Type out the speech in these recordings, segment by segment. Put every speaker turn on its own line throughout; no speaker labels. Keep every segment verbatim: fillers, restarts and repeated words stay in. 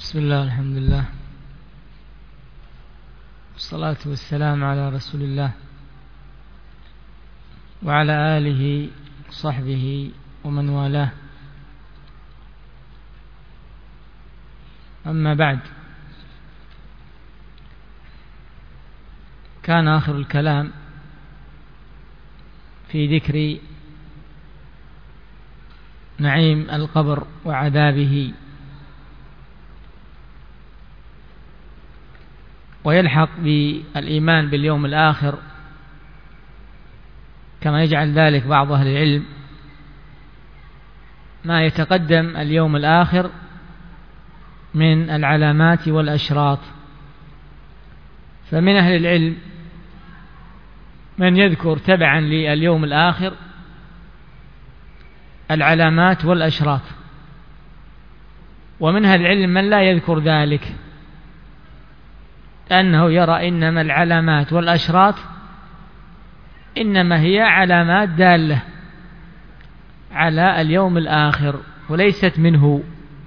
بسم الله، الحمد لله، والصلاة والسلام على رسول الله وعلى آله وصحبه ومن والاه. أما بعد، كان آخر الكلام في ذكر نعيم القبر وعذابه، ويلحق بالإيمان باليوم الآخر كما يجعل ذلك بعض أهل العلم ما يتقدم اليوم الآخر من العلامات والأشراط. فمن أهل العلم من يذكر تبعا لليوم الآخر العلامات والأشراط، ومن أهل العلم من لا يذكر ذلك، أنه يرى إنما العلامات والأشراط إنما هي علامات دالة على اليوم الآخر وليست منه.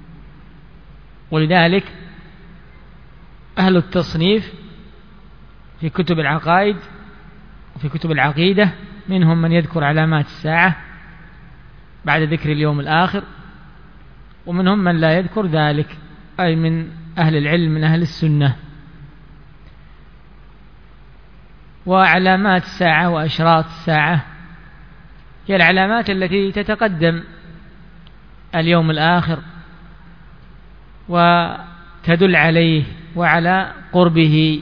ولذلك أهل التصنيف في كتب العقائد وفي كتب العقيدة منهم من يذكر علامات الساعة بعد ذكر اليوم الآخر، ومنهم من لا يذكر ذلك، أي من أهل العلم من أهل السنة. وعلامات الساعة وأشراط الساعة هي العلامات التي تتقدم اليوم الآخر وتدل عليه وعلى قربه،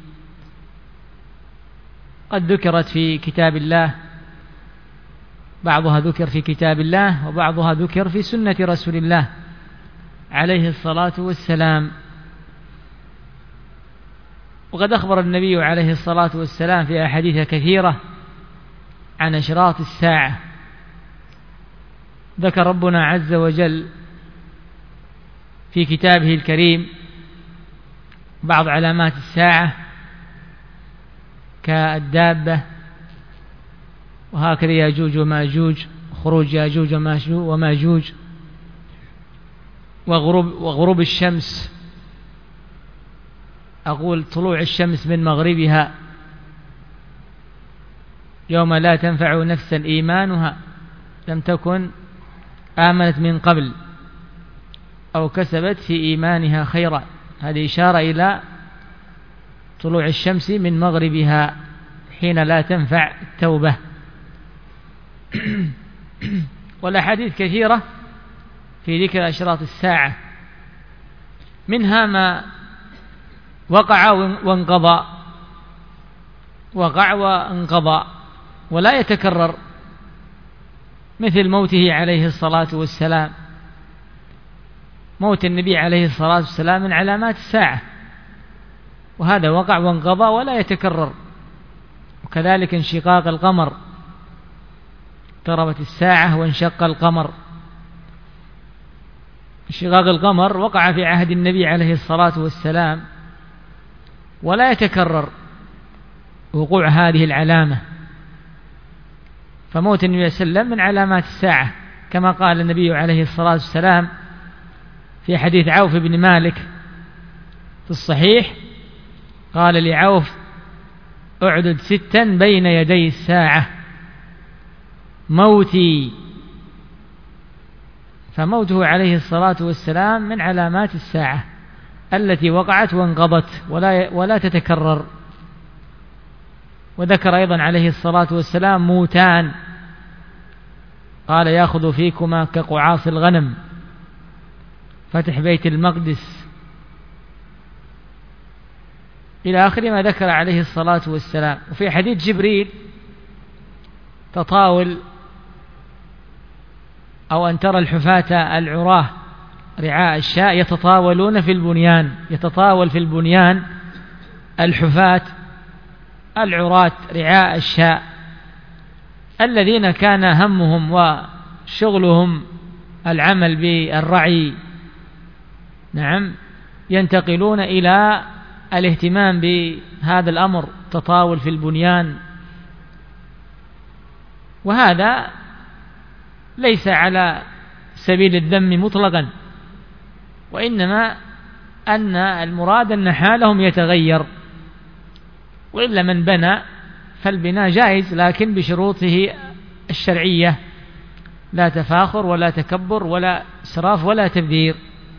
قد ذكرت في كتاب الله، بعضها ذكر في كتاب الله وبعضها ذكر في سنة رسول الله عليه الصلاة والسلام. وقد أخبر النبي عليه الصلاة والسلام في أحاديث كثيرة عن أشراط الساعة. ذكر ربنا عز وجل في كتابه الكريم بعض علامات الساعة كالدابة، وهكذا ياجوج وماجوج، خروج ياجوج وماجوج، وغروب, وغروب الشمس، أقول طلوع الشمس من مغربها يوم لا تنفع نفسا إيمانها لم تكن آمنت من قبل أو كسبت في إيمانها خيرا. هذه إشارة إلى طلوع الشمس من مغربها حين لا تنفع التوبة. والأحاديث كثيرة في ذكر أشراط الساعة، منها ما وقع وانقضى، وقع وانقضى ولا يتكرر، مثل موته عليه الصلاة والسلام. موت النبي عليه الصلاة والسلام من علامات الساعة، وهذا وقع وانقضى ولا يتكرر. وكذلك انشقاق القمر، اقتربت الساعة وانشق القمر. انشقاق القمر وقع في عهد النبي عليه الصلاة والسلام ولا يتكرر وقوع هذه العلامة. فموت النبي صلى الله عليه وسلم من علامات الساعة، كما قال النبي عليه الصلاة والسلام في حديث عوف بن مالك في الصحيح، قال لعوف: اعدد ستا بين يدي الساعة، موتي. فموته عليه الصلاة والسلام من علامات الساعة التي وقعت وانقضت ولا ولا تتكرر. وذكر أيضا عليه الصلاة والسلام موتان، قال: يأخذ فيكما كقعاص الغنم، فتح بيت المقدس، إلى آخر ما ذكر عليه الصلاة والسلام. وفي حديث جبريل: تطاول أو أن ترى الحفاة العراه رعاء الشاء يتطاولون في البنيان. يتطاول في البنيان الحفاة العراة رعاء الشاء الذين كان همهم وشغلهم العمل بالرعي، نعم، ينتقلون إلى الاهتمام بهذا الأمر، تطاول في البنيان. وهذا ليس على سبيل الذم مطلقا، وإنما أن المراد أن حالهم يتغير، وإلا من بنى فالبناء جائز لكن بشروطه الشرعية، لا تفاخر ولا تكبر ولا إسراف ولا تبذير.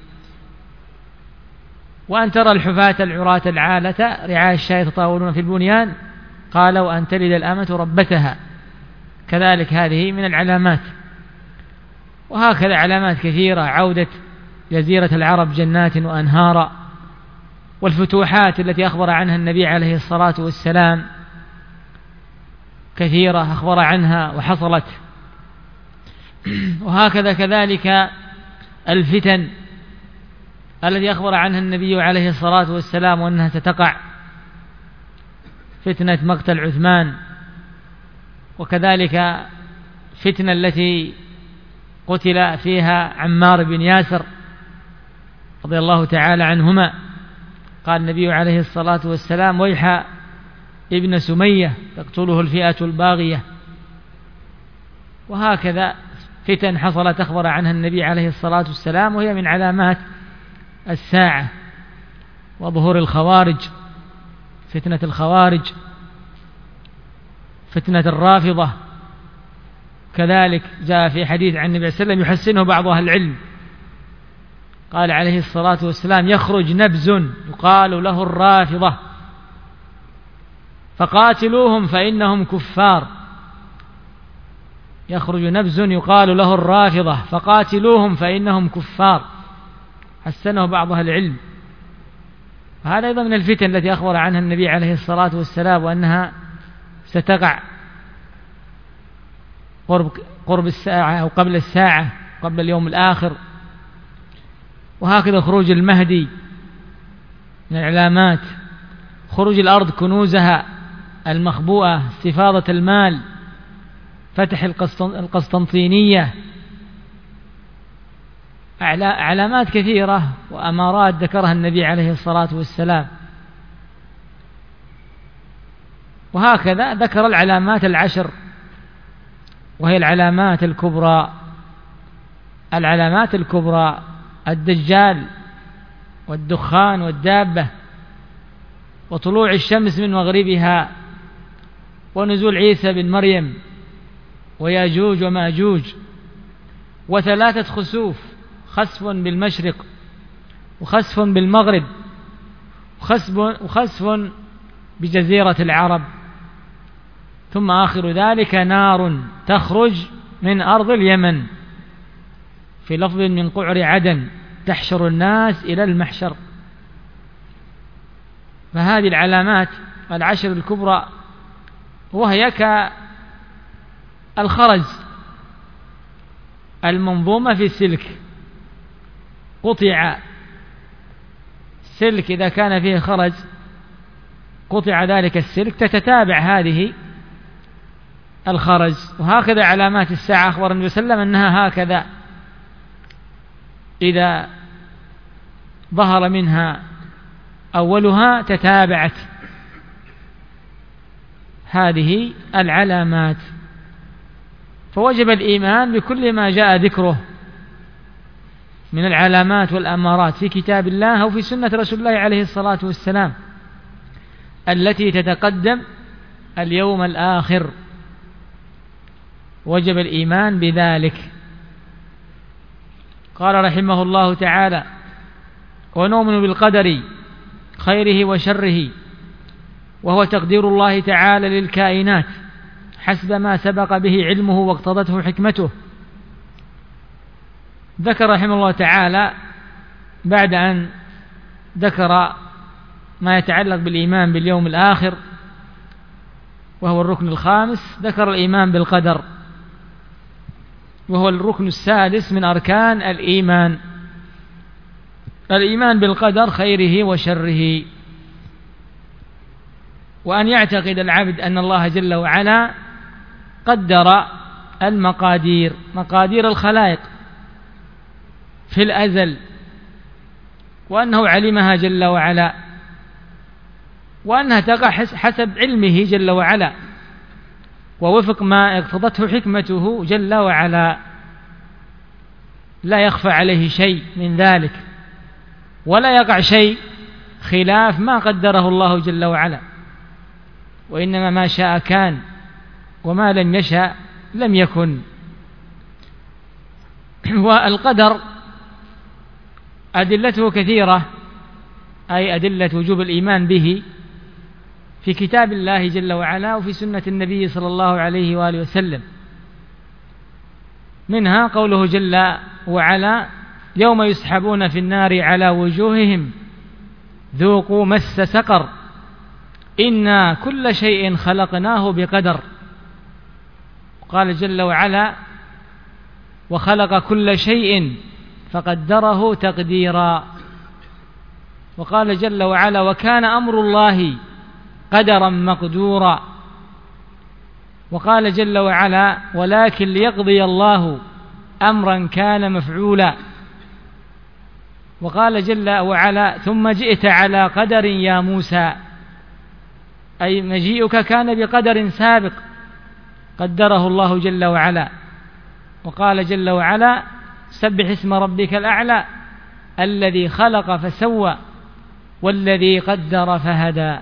وأن ترى الحفاة العراة العالة رعاء الشاة يتطاولون في البنيان، قال وأن تلد الأمة ربتها، كذلك هذه من العلامات. وهكذا علامات كثيرة، عودة جزيرة العرب جنات وأنهارا، والفتوحات التي أخبر عنها النبي عليه الصلاة والسلام كثيرة أخبر عنها وحصلت. وهكذا كذلك الفتن التي أخبر عنها النبي عليه الصلاة والسلام وأنها ستقع، فتنة مقتل عثمان، وكذلك فتنة التي قتل فيها عمار بن ياسر رضي الله تعالى عنهما، قال النبي عليه الصلاة والسلام ويح ابن سمية تقتله الفئة الباغية. وهكذا فتن حصلت أخبر عنها النبي عليه الصلاة والسلام، وهي من علامات الساعة. وظهور الخوارج، فتنة الخوارج، فتنة الرافضة، كذلك جاء في حديث عن النبي صلى الله عليه وسلم يحسنه بعض أهل العلم، قال عليه الصلاة والسلام يخرج نبز يقال له الرافضة فقاتلوهم فإنهم كفار. يخرج نبز يقال له الرافضة فقاتلوهم فإنهم كفار، حسنه بعض أهل العلم. هذا أيضا من الفتن التي أخبر عنها النبي عليه الصلاة والسلام وأنها ستقع قرب, قرب الساعة أو قبل الساعة، قبل اليوم الآخر. وهكذا خروج المهدي من العلامات، خروج الأرض كنوزها المخبوءة، استفاضة المال، فتح القسطنطينية، علامات كثيرة وأمارات ذكرها النبي عليه الصلاة والسلام. وهكذا ذكر العلامات العشر، وهي العلامات الكبرى. العلامات الكبرى الدجال والدخان والدابة، وطلوع الشمس من مغربها، ونزول عيسى بن مريم، وياجوج وماجوج، وثلاثة خسوف، خسف بالمشرق وخسف بالمغرب وخسف, وخسف بجزيرة العرب، ثم آخر ذلك نار تخرج من أرض اليمن في لفظ من قعر عدن تحشر الناس إلى المحشر. فهذه العلامات العشر الكبرى، وهي كالخرز المنظومة في السلك، قطع سلك إذا كان فيه خرز قطع ذلك السلك، تتتابع هذه الخرز. وهكذا علامات الساعة أخبر النبي صلى الله عليه وسلم أنها هكذا، إذا ظهر منها أولها تتابعت هذه العلامات. فوجب الإيمان بكل ما جاء ذكره من العلامات والأمارات في كتاب الله أو في سنة رسول الله عليه الصلاة والسلام التي تتقدم اليوم الآخر، وجب الإيمان بذلك. قال رحمه الله تعالى: ونؤمن بالقدر خيره وشره، وهو تقدير الله تعالى للكائنات حسب ما سبق به علمه واقتضته حكمته. ذكر رحمه الله تعالى بعد أن ذكر ما يتعلق بالإيمان باليوم الآخر وهو الركن الخامس، ذكر الإيمان بالقدر وهو الركن السادس من أركان الإيمان، الإيمان بالقدر خيره وشره. وأن يعتقد العبد أن الله جل وعلا قدر المقادير، مقادير الخلائق في الأزل، وأنه علمها جل وعلا، وأنها تقع حسب علمه جل وعلا ووفق ما اقتضته حكمته جل وعلا، لا يخفى عليه شيء من ذلك. ولا يقع شيء خلاف ما قدره الله جل وعلا، وإنما ما شاء كان وما لم يشأ لم يكن. والقدر أدلته كثيرة، أي أدلة وجوب الإيمان به في كتاب الله جل وعلا وفي سنة النبي صلى الله عليه وآله وسلم. منها قوله جل وعلا: يوم يسحبون في النار على وجوههم ذوقوا مس سقر إنا كل شيء خلقناه بقدر. قال جل وعلا: وخلق كل شيء فقدره تقديرا. وقال جل وعلا: وكان أمر الله قدرا مقدورا. وقال جل وعلا: ولكن ليقضي الله أمرا كان مفعولا. وقال جل وعلا: ثم جئت على قدر يا موسى، أي مجيئك كان بقدر سابق قدره الله جل وعلا. وقال جل وعلا: سبح اسم ربك الأعلى الذي خلق فسوى والذي قدر فهدى.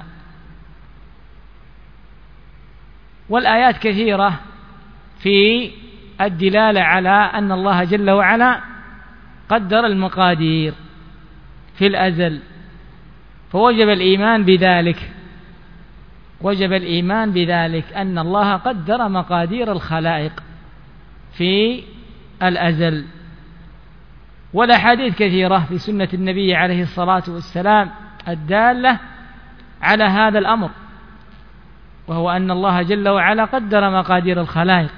والآيات كثيرة في الدلالة على أن الله جل وعلا قدر المقادير في الأزل، فوجب الإيمان بذلك، وجب الإيمان بذلك أن الله قدر مقادير الخلائق في الأزل. والأحاديث كثيرة في سنة النبي عليه الصلاة والسلام الدالة على هذا الأمر، وهو أن الله جل وعلا قدر مقادير الخلائق.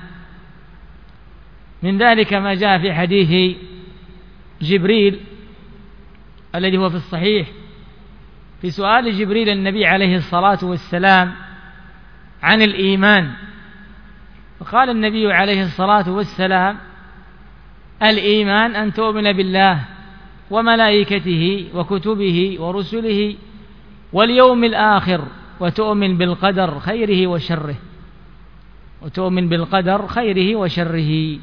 من ذلك ما جاء في حديث جبريل الذي هو في الصحيح في سؤال جبريل النبي عليه الصلاة والسلام عن الإيمان، فقال النبي عليه الصلاة والسلام: الإيمان أن تؤمن بالله وملائكته وكتبه ورسله واليوم الآخر وتؤمن بالقدر خيره وشره، وتؤمن بالقدر خيره وشره.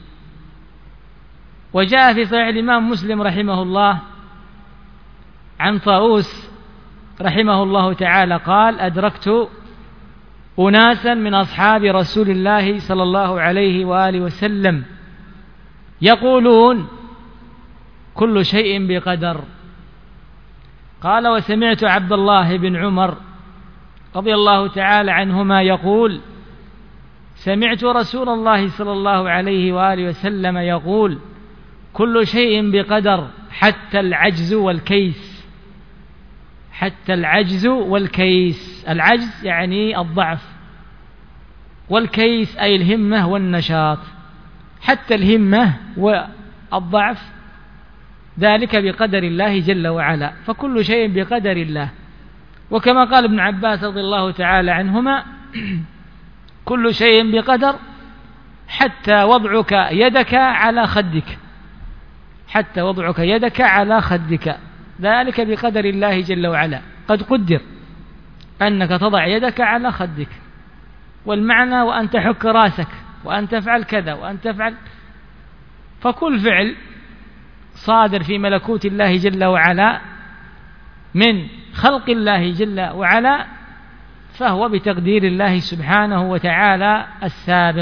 وجاء في صحيح الإمام مسلم رحمه الله عن طاووس رحمه الله تعالى قال: أدركت أناسا من أصحاب رسول الله صلى الله عليه وآله وسلم يقولون كل شيء بقدر. قال: وسمعت عبد الله بن عمر رضي الله تعالى عنهما يقول: سمعت رسول الله صلى الله عليه وآله وسلم يقول: كل شيء بقدر حتى العجز والكيس. حتى العجز والكيس، العجز يعني الضعف، والكيس أي الهمة والنشاط. حتى الهمة والضعف ذلك بقدر الله جل وعلا، فكل شيء بقدر الله. وكما قال ابن عباس رضي الله تعالى عنهما: كل شيء بقدر حتى وضعك يدك على خدك، حتى وضعك يدك على خدك، ذلك بقدر الله جل وعلا. قد قدر أنك تضع يدك على خدك، والمعنى وأن تحك راسك وأن تفعل كذا وأن تفعل، فكل فعل صادر في ملكوت الله جل وعلا من خلق الله جل وعلا فهو بتقدير الله سبحانه وتعالى السابق.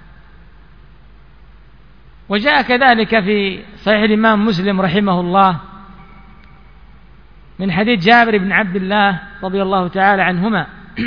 وجاء كذلك في صحيح الإمام مسلم رحمه الله من حديث جابر بن عبد الله رضي الله تعالى عنهما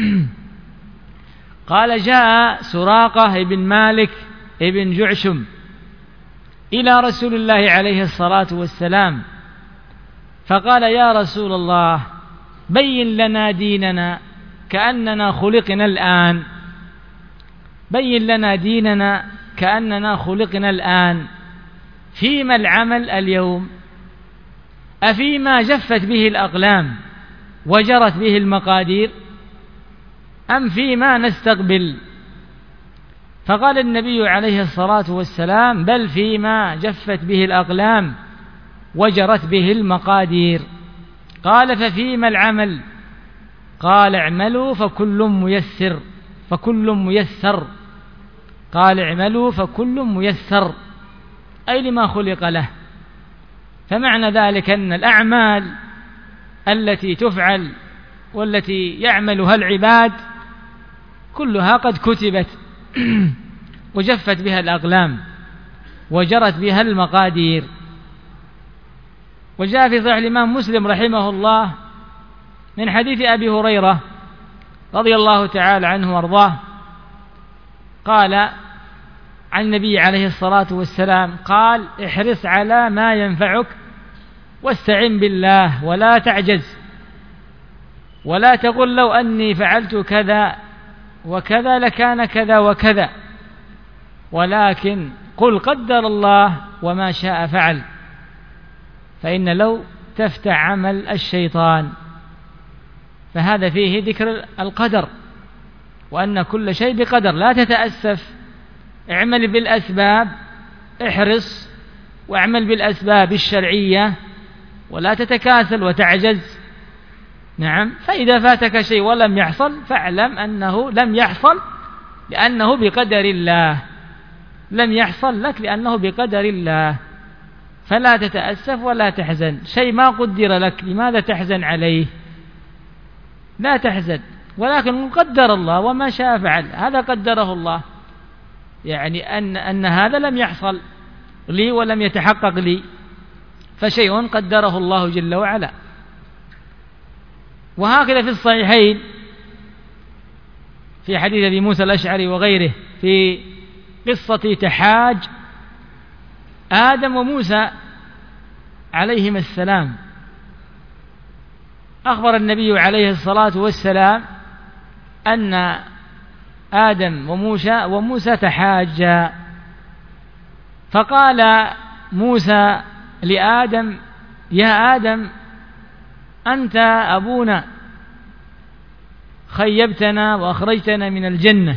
قال: جاء سراقة بن مالك بن جعشم إلى رسول الله عليه الصلاة والسلام فقال: يا رسول الله، بين لنا ديننا كأننا خلقنا الآن، بين لنا ديننا كأننا خلقنا الآن، فيما العمل اليوم؟ أفيما جفت به الأقلام وجرت به المقادير، أم فيما نستقبل؟ فقال النبي عليه الصلاة والسلام: بل فيما جفت به الأقلام وجرت به المقادير. قال: ففيما العمل؟ قال: اعملوا فكل ميسر، فكل ميسر. قال: اعملوا فكل ميسر، أي لما خلق له. فمعنى ذلك أن الأعمال التي تفعل والتي يعملها العباد كلها قد كتبت وجفت بها الأقلام وجرت بها المقادير. وجاء في صحيح الإمام مسلم رحمه الله من حديث أبي هريرة رضي الله تعالى عنه وارضاه قال عن النبي عليه الصلاة والسلام قال: احرص على ما ينفعك واستعن بالله ولا تعجز، ولا تقل لو أني فعلت كذا وكذا لكان كذا وكذا، ولكن قل قدر الله وما شاء فعل، فإن لو تفتح عمل الشيطان. فهذا فيه ذكر القدر وأن كل شيء بقدر، لا تتأسف، اعمل بالأسباب، احرص واعمل بالأسباب الشرعية ولا تتكاسل وتعجز. نعم، فإذا فاتك شيء ولم يحصل فاعلم أنه لم يحصل لأنه بقدر الله، لم يحصل لك لأنه بقدر الله، فلا تتأسف ولا تحزن. شيء ما قدر لك لماذا تحزن عليه؟ لا تحزن، ولكن قدر الله وما شاء فعل، هذا قدره الله، يعني أن, أن هذا لم يحصل لي ولم يتحقق لي، فشيء قدره الله جل وعلا. وهكذا في الصحيحين في حديث أبي موسى الأشعري وغيره في قصة تحاج آدم وموسى عليهما السلام، أخبر النبي عليه الصلاة والسلام أن آدم وموسى وموسى تحاجا، فقال موسى لآدم: يا آدم أنت أبونا، خيبتنا وأخرجتنا من الجنة.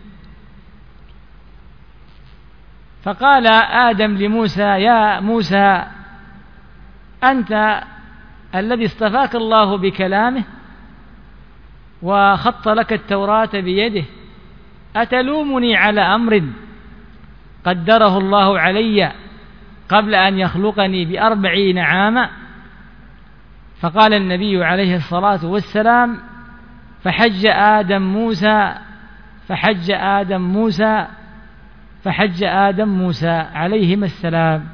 فقال آدم لموسى: يا موسى أنت الذي اصطفاك الله بكلامه وخط لك التوراة بيده، أتلومني على أمر قدره الله علي قبل أن يخلقني بأربعين عاما؟ فقال النبي عليه الصلاة والسلام: فحج آدم موسى فحج آدم موسى فحج آدم موسى عليهما السلام.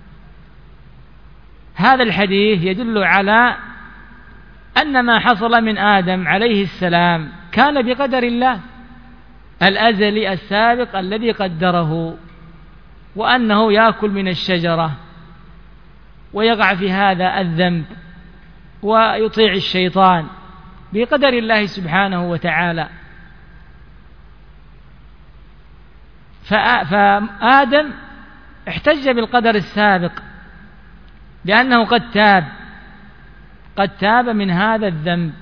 هذا الحديث يدل على أن ما حصل من آدم عليه السلام كان بقدر الله الأزلي السابق الذي قدره، وأنه يأكل من الشجرة ويقع في هذا الذنب ويطيع الشيطان بقدر الله سبحانه وتعالى. فآدم احتج بالقدر السابق لأنه قد تاب قد تاب من هذا الذنب،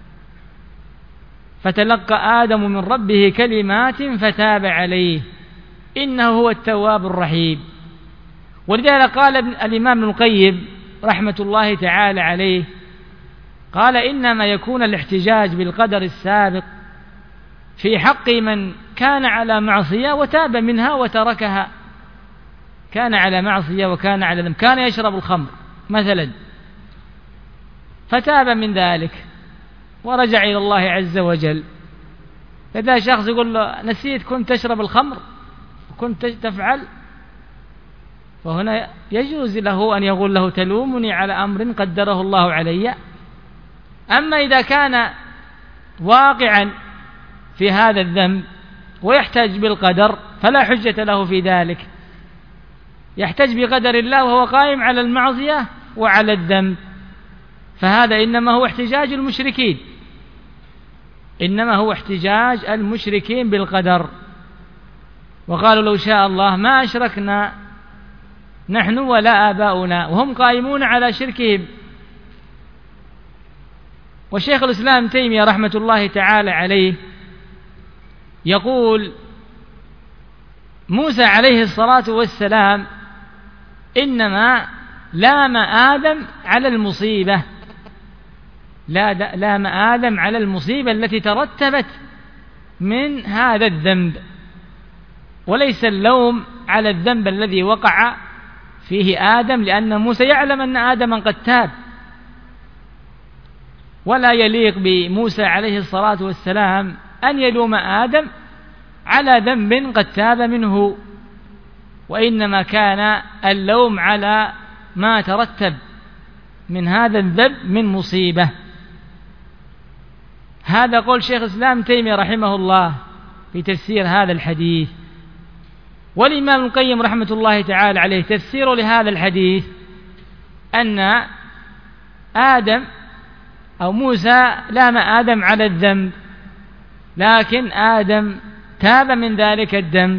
فتلقى آدم من ربه كلمات فتاب عليه إنه هو التواب الرحيم. ولذلك قال الإمام ابن القيم رحمة الله تعالى عليه، قال: إنما يكون الاحتجاج بالقدر السابق في حق من كان على معصية وتاب منها وتركها. كان على معصية وكان على ذنب، كان يشرب الخمر مثلا فتاب من ذلك ورجع إلى الله عز وجل. فإذا شخص يقول له: نسيت كنت تشرب الخمر وكنت تفعل، فهنا يجوز له أن يقول له: تلومني على أمر قدره الله علي. أما إذا كان واقعا في هذا الذنب ويحتج بالقدر فلا حجة له في ذلك، يحتج بقدر الله وهو قائم على المعصية وعلى الذنب، فهذا إنما هو احتجاج المشركين، إنما هو احتجاج المشركين بالقدر. وقالوا: لو شاء الله ما أشركنا نحن ولا آباؤنا، وهم قائمون على شركهم. والشيخ الإسلام تيمية رحمة الله تعالى عليه يقول: موسى عليه الصلاة والسلام إنما لام آدم على المصيبة، لا لام آدم على المصيبة التي ترتبت من هذا الذنب، وليس اللوم على الذنب الذي وقع فيه آدم، لأن موسى يعلم أن آدم قد تاب ولا يليق بموسى عليه الصلاة والسلام أن يلوم آدم على ذنب قد تاب منه، وإنما كان اللوم على ما ترتب من هذا الذنب من مصيبة. هذا قول شيخ الإسلام تيمية رحمه الله في تفسير هذا الحديث. والإمام ابن القيم رحمة الله تعالى عليه تفسير لهذا الحديث أن آدم أو موسى لام آدم على الذنب، لكن آدم تاب من ذلك الذنب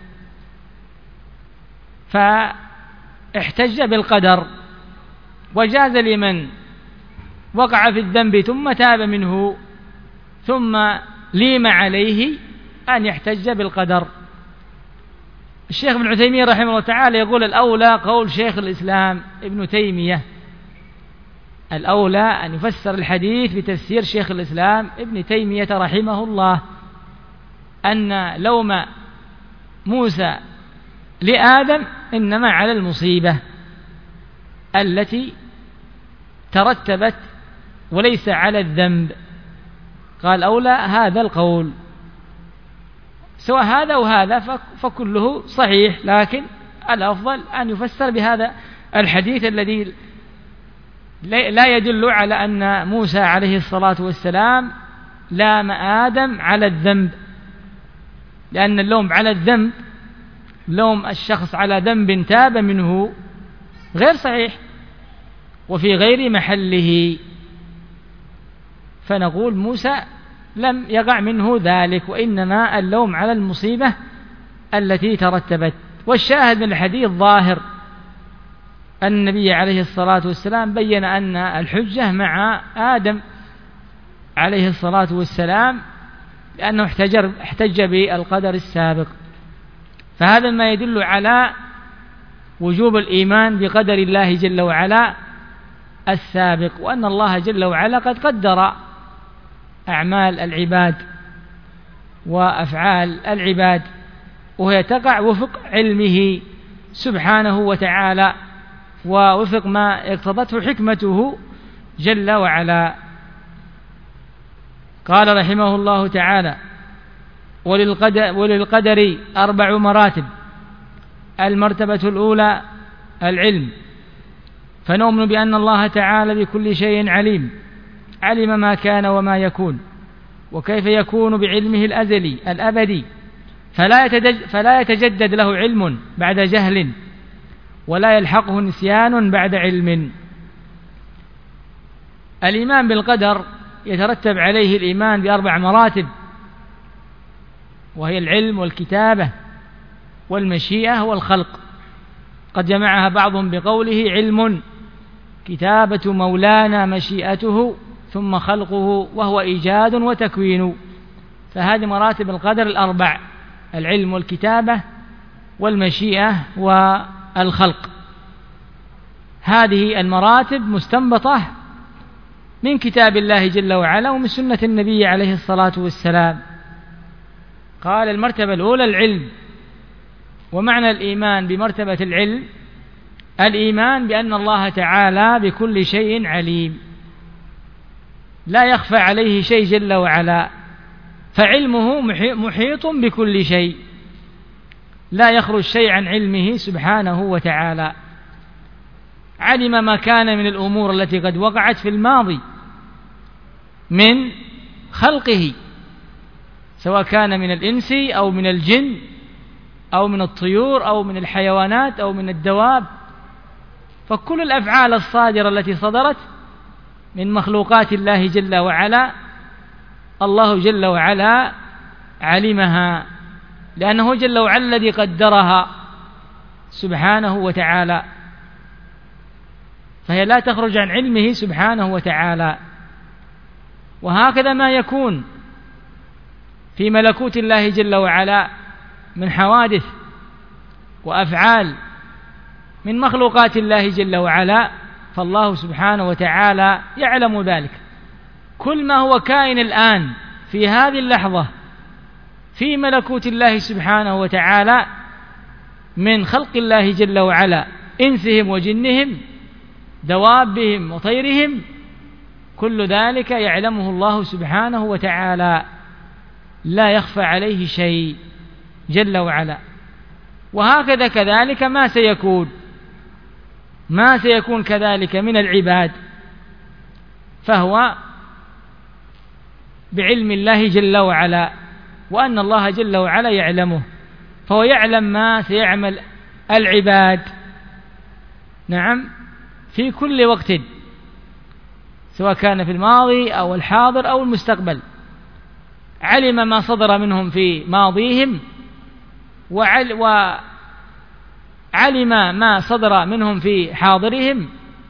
فاحتج بالقدر، وجاز لمن وقع في الذنب ثم تاب منه ثم ليم عليه أن يحتج بالقدر. الشيخ ابن عثيمين رحمه الله تعالى يقول الأولى قول شيخ الإسلام ابن تيمية، الأولى أن يفسر الحديث بتفسير شيخ الإسلام ابن تيمية رحمه الله، أن لوم موسى لآدم إنما على المصيبة التي ترتبت وليس على الذنب. قال أولى هذا القول، سواء هذا وهذا فكله صحيح، لكن الأفضل أن يفسر بهذا الحديث الذي لا يدل على أن موسى عليه الصلاة والسلام لام آدم على الذنب، لأن اللوم على الذنب لوم الشخص على ذنب تاب منه غير صحيح وفي غير محله، فنقول موسى لم يقع منه ذلك، وإنما اللوم على المصيبة التي ترتبت. والشاهد من الحديث ظاهر أن النبي عليه الصلاة والسلام بين أن الحجة مع آدم عليه الصلاة والسلام لأنه احتج بالقدر السابق، فهذا ما يدل على وجوب الإيمان بقدر الله جل وعلا السابق، وأن الله جل وعلا قد قدر أعمال العباد وأفعال العباد، وهي تقع وفق علمه سبحانه وتعالى ووفق ما اقتضته حكمته جل وعلا. قال رحمه الله تعالى: وللقدر, وللقدر أربع مراتب. المرتبة الأولى العلم، فنؤمن بأن الله تعالى بكل شيء عليم، علم ما كان وما يكون وكيف يكون بعلمه الأزلي الأبدي، فلا يتجدد, فلا يتجدد له علم بعد جهل ولا يلحقه نسيان بعد علم. الإيمان بالقدر يترتب عليه الإيمان بأربع مراتب، وهي العلم والكتابة والمشيئة والخلق. قد جمعها بعضهم بقوله علم كتابة مولانا مشيئته ثم خلقه وهو إيجاد وتكوين، فهذه مراتب القدر الأربع: العلم والكتابة والمشيئة والخلق. هذه المراتب مستنبطة من كتاب الله جل وعلا ومن سنة النبي عليه الصلاة والسلام. قال: المرتبة الأولى العلم. ومعنى الإيمان بمرتبة العلم الإيمان بأن الله تعالى بكل شيء عليم، لا يخفى عليه شيء جل وعلا، فعلمه محيط بكل شيء، لا يخرج شيء عن علمه سبحانه وتعالى. علم ما كان من الأمور التي قد وقعت في الماضي من خلقه، سواء كان من الإنس أو من الجن أو من الطيور أو من الحيوانات أو من الدواب، فكل الأفعال الصادرة التي صدرت من مخلوقات الله جل وعلا الله جل وعلا علمها، لأنه جل وعلا الذي قدرها سبحانه وتعالى، فهي لا تخرج عن علمه سبحانه وتعالى. وهكذا ما يكون في ملكوت الله جل وعلا من حوادث وأفعال من مخلوقات الله جل وعلا، فالله سبحانه وتعالى يعلم ذلك. كل ما هو كائن الآن في هذه اللحظة في ملكوت الله سبحانه وتعالى من خلق الله جل وعلا، إنسهم وجنهم، دوابهم وطيرهم، كل ذلك يعلمه الله سبحانه وتعالى، لا يخفى عليه شيء جل وعلا. وهكذا كذلك ما سيكون ما سيكون كذلك من العباد فهو بعلم الله جل وعلا، وأن الله جل وعلا يعلمه، فهو يعلم ما سيعمل العباد نعم في كل وقت، سواء كان في الماضي أو الحاضر أو المستقبل. علم ما صدر منهم في ماضيهم، وعلم ما صدر منهم في حاضرهم،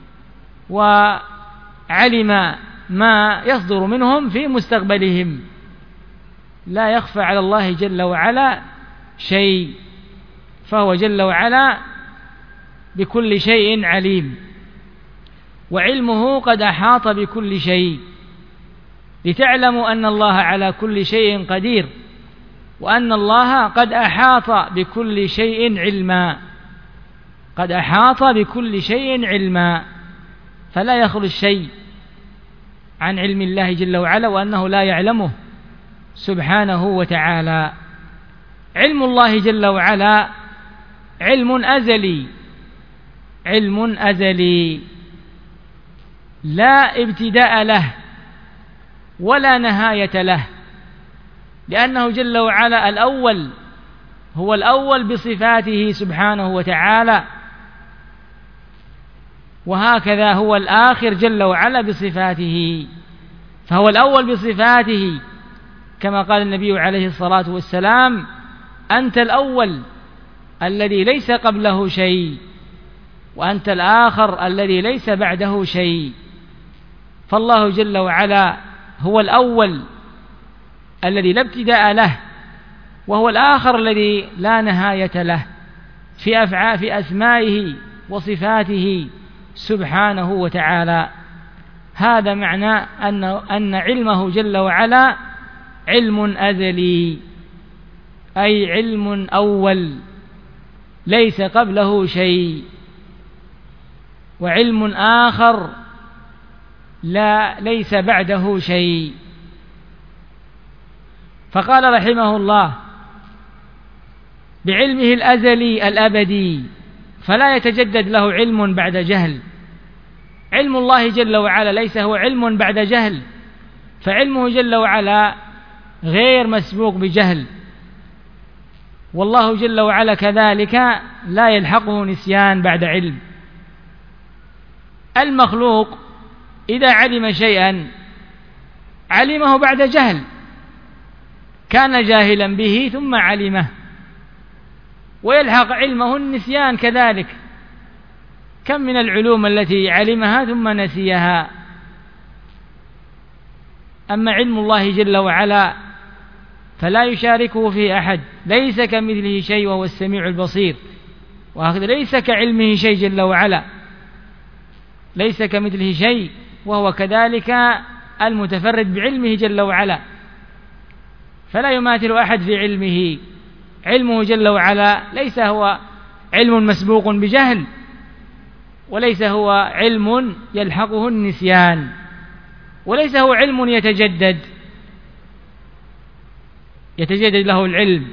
وعلم ما يصدر منهم في مستقبلهم. لا يخفى على الله جل وعلا شيء، فهو جل وعلا بكل شيء عليم، وعلمه قد أحاط بكل شيء، لتعلموا أن الله على كل شيء قدير، وأن الله قد أحاط بكل شيء علما قد أحاط بكل شيء علما فلا يخلو الشيء عن علم الله جل وعلا، وأنه لا يعلمه سبحانه وتعالى. علم الله جل وعلا علم أزلي علم أزلي لا ابتداء له ولا نهاية له، لأنه جل وعلا الأول، هو الأول بصفاته سبحانه وتعالى، وهكذا هو الآخر جل وعلا بصفاته، فهو الأول بصفاته كما قال النبي عليه الصلاة والسلام: أنت الأول الذي ليس قبله شيء، وأنت الآخر الذي ليس بعده شيء. فالله جل وعلا هو الأول الذي لا ابتداء له، وهو الآخر الذي لا نهاية له في أفعال في أسمائه وصفاته سبحانه وتعالى. هذا معنى أن أن علمه جل وعلا علم أزلي، أي علم أول ليس قبله شيء، وعلم آخر لا ليس بعده شيء. فقال رحمه الله: بعلمه الأزلي الأبدي فلا يتجدد له علم بعد جهل. علم الله جل وعلا ليس هو علم بعد جهل، فعلمه جل وعلا غير مسبوق بجهل، والله جل وعلا كذلك لا يلحقه نسيان بعد علم. المخلوق إذا علم شيئا علمه بعد جهل، كان جاهلا به ثم علمه، ويلحق علمه النسيان كذلك. كم من العلوم التي علمها ثم نسيها. أما علم الله جل وعلا فلا يشاركه فيه أحد، ليس كمثله شيء وهو السميع البصير، وهكذا ليس كعلمه شيء جل وعلا، ليس كمثله شيء وهو كذلك المتفرد بعلمه جل وعلا، فلا يماثل أحد في علمه. علمه جل وعلا ليس هو علم مسبوق بجهل، وليس هو علم يلحقه النسيان، وليس هو علم يتجدد يتجدد له العلم.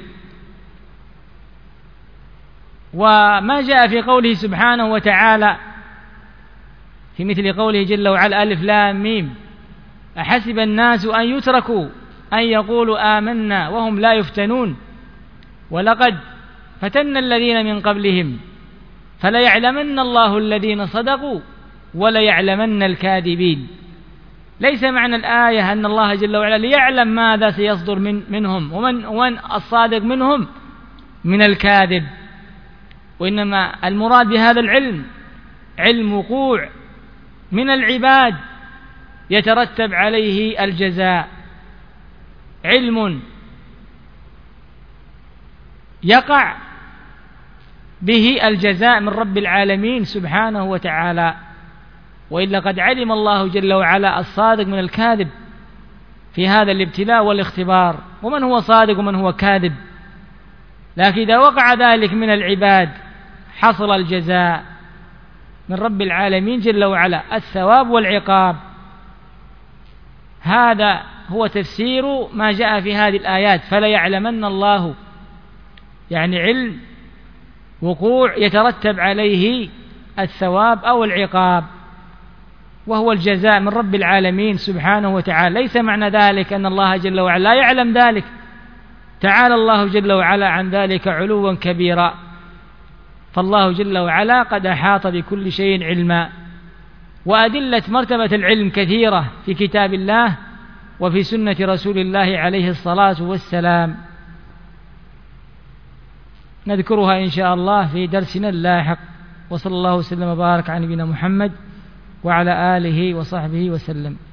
وما جاء في قوله سبحانه وتعالى في مثل قوله جل وعلا: ألف لام ميم أحسب الناس أن يتركوا أن يقولوا آمنا وهم لا يفتنون ولقد فتنا الذين من قبلهم فليعلمن الله الذين صدقوا وليعلمن الكاذبين. ليس معنى الآية أن الله جل وعلا ليعلم ماذا سيصدر من منهم ومن, ومن الصادق منهم من الكاذب، وإنما المراد بهذا العلم علم وقوع من العباد يترتب عليه الجزاء، علم يقع به الجزاء من رب العالمين سبحانه وتعالى. وإلا قد علم الله جل وعلا الصادق من الكاذب في هذا الابتلاء والاختبار، ومن هو صادق ومن هو كاذب. لكن إذا وقع ذلك من العباد حصل الجزاء من رب العالمين جل وعلا، الثواب والعقاب. هذا هو تفسير ما جاء في هذه الآيات. فلا يعلمن الله، يعني علم وقوع يترتب عليه الثواب أو العقاب، وهو الجزاء من رب العالمين سبحانه وتعالى. ليس معنى ذلك أن الله جل وعلا لا يعلم ذلك، تعالى الله جل وعلا عن ذلك علوا كبيرا، فالله جل وعلا قد أحاط بكل شيء علما. وأدلة مرتبة العلم كثيرة في كتاب الله وفي سنة رسول الله عليه الصلاة والسلام، نذكرها إن شاء الله في درسنا اللاحق. وصلى الله وسلم وبارك على نبينا محمد وعلى آله وصحبه وسلم.